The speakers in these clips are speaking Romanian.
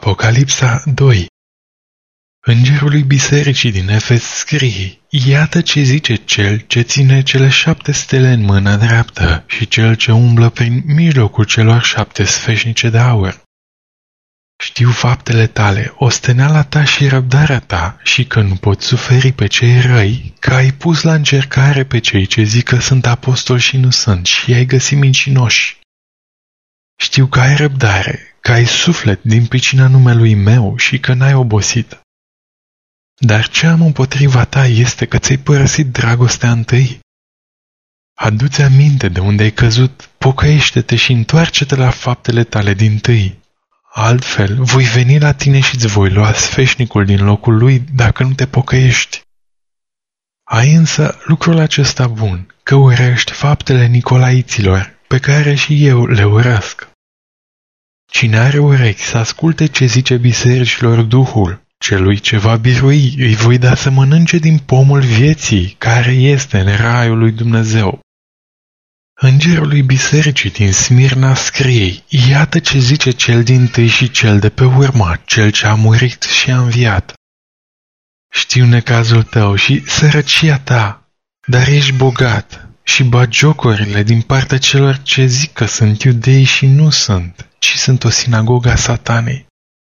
Apocalipsa 2. Îngerului bisericii din Efes scrie: Iată ce zice cel ce ține cele 7 stele în mâna dreaptă și cel ce umblă prin mijlocul celor 7 sfeșnice de aur. Știu faptele tale, osteneala ta și răbdarea ta și că nu poți suferi pe cei răi, că ai pus la încercare pe cei ce zic că sunt apostoli și nu sunt și i-ai găsit mincinoși. Știu că ai răbdare, că ai suflet din pricina numelui meu și că n-ai obosit. Dar ce am împotriva ta este că ți-ai părăsit dragostea întâi. Adu-ți aminte de unde ai căzut, pocăiește-te și întoarce-te la faptele tale dintâi. Altfel, voi veni la tine și îți voi lua sfeșnicul din locul lui dacă nu te pocăiești. Ai însă lucrul acesta bun, că urăști faptele nicolaiților, pe care și eu le urăsc. Cine are urechi să asculte ce zice bisericilor Duhul, celui ce va birui îi voi da să mănânce din pomul vieții, care este în raiul lui Dumnezeu. Îngerului bisericii din Smirna scrie: Iată ce zice cel dintâi și cel de pe urmă, cel ce a murit și a înviat. Știu necazul tău și sărăcia ta, dar ești bogat, și bagiocorile din partea celor ce zic că sunt iudei și nu sunt, ci sunt o sinagogă a Satanei.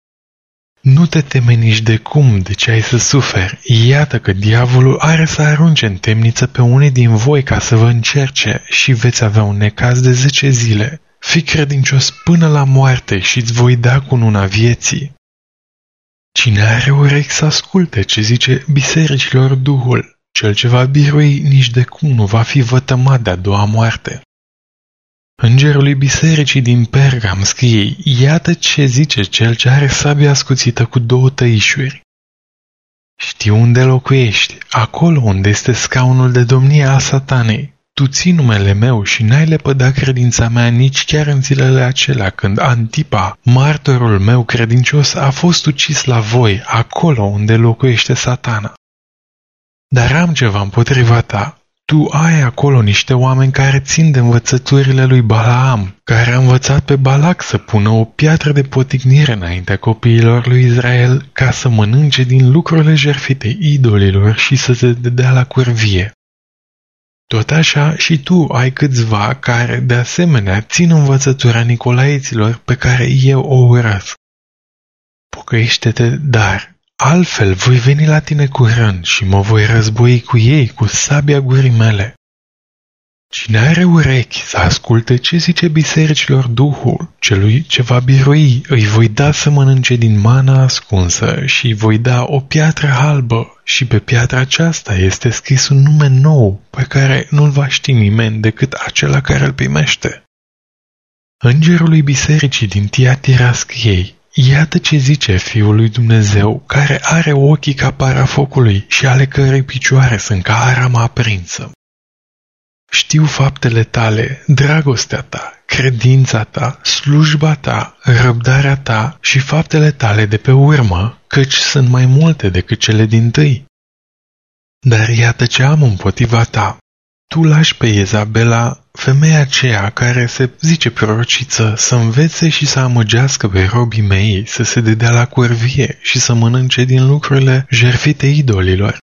Nu te teme nici de cum de ce ai să suferi. Iată că diavolul are să arunce în temniță pe unii din voi ca să vă încerce și veți avea un necaz de 10 zile. Fii credincios până la moarte și îți voi da cununa vieții. Cine are urechi să asculte ce zice bisericilor Duhul, cel ce va birui nici de cum nu va fi vătămat de-a doua moarte. Îngerului bisericii din Pergam scrie: Iată ce zice cel ce are sabia ascuțită cu 2 tăișuri. Știu unde locuiești, acolo unde este scaunul de domnie a Satanei. Tu ții numele meu și n-ai lepădat credința mea nici chiar în zilele acelea când Antipa, martorul meu credincios, a fost ucis la voi, acolo unde locuiește Satana. Dar am ceva împotriva ta. Tu ai acolo niște oameni care țin de învățăturile lui Balaam, care a învățat pe Balac să pună o piatră de poticnire înaintea copiilor lui Israel ca să mănânce din lucrurile jertfite idolilor și să se dea la curvie. Tot așa și tu ai câțiva care, de asemenea, țin învățătura nicolaiților pe care eu o urăsc. Pocăiește-te, dar altfel voi veni la tine curând și mă voi război cu ei cu sabia gurii mele. Cine are urechi să asculte ce zice bisericilor Duhul, celui ce va birui, îi voi da să mănânce din mana ascunsă și îi voi da o piatră albă și pe piatra aceasta este scris un nume nou pe care nu-l va ști nimeni decât acela care îl primește. Îngerului bisericii din Tiatira scrie: Iată ce zice Fiul lui Dumnezeu, care are ochii ca para focului și ale cărei picioare sunt ca arama aprinsă. Știu faptele tale, dragostea ta, credința ta, slujba ta, răbdarea ta și faptele tale de pe urmă, căci sunt mai multe decât cele dintâi. Dar iată ce am împotriva ta. Tu lași pe Izabela, femeia aceea care se zice prorociță, să învețe și să amăgească pe robii mei, să se dedea la curvie și să mănânce din lucrurile jertfite idolilor.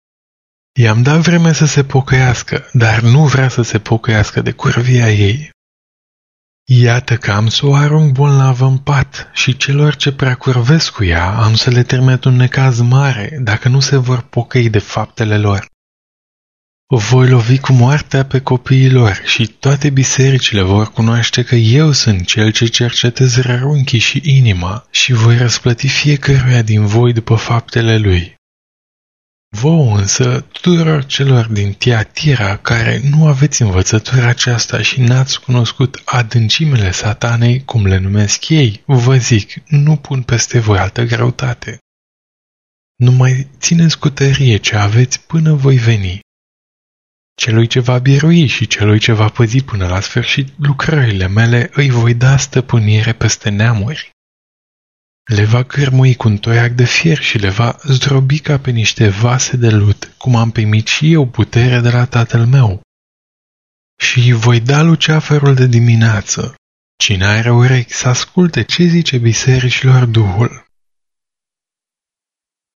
I-am dat vreme să se pocăiască, dar nu vrea să se pocăiască de curvia ei. Iată că am să o arunc bolnavă în pat și celor ce prea curvesc cu ea am să le trimit un necaz mare dacă nu se vor pocăi de faptele lor. Voi lovi cu moartea pe copiii lor și toate bisericile vor cunoaște că eu sunt cel ce cercetez rărunchii și inima și voi răsplăti fiecăruia din voi după faptele lui. Vouă însă, tuturor celor din Tiatira care nu aveți învățătura aceasta și n-ați cunoscut adâncimile Satanei, cum le numesc ei, vă zic, nu pun peste voi altă greutate. Numai țineți cu tărie ce aveți până voi veni. Celui ce va birui și celui ce va păzi până la sfârșit lucrările mele îi voi da stăpânire peste neamuri. Le va cârmui cu un toiac de fier și le va zdrobi ca pe niște vase de lut, cum am primit și eu putere de la tatăl meu. Și îi voi da luceafărul de dimineață. Cine are urechi să asculte ce zice bisericilor Duhul.